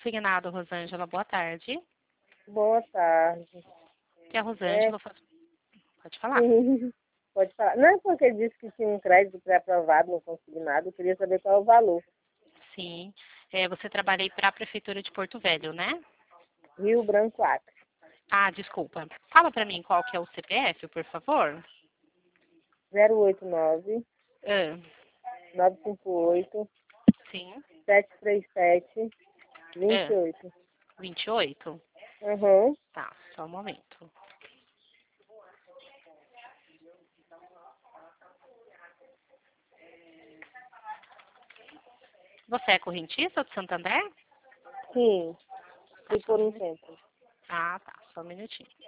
consignado, Rosângela. Boa tarde. Boa tarde. Que a Rosângela faz... Pode falar. Sim, pode falar. Não é porque disse que tinha um crédito pré-aprovado no consignado, eu queria saber qual é o valor. Sim. Você trabalha aí para a Prefeitura de Porto Velho, né? Rio Branco Acre. Ah, desculpa. Fala para mim qual que é o CPF, por favor. 089 Ah, 958 sim. 737 Ah, 28. 28? Uhum. Tá, só um momento. Você é correntista do Santander? Sim, Tá, fui só um por um minutinho. tempo. Ah, tá, só um minutinho.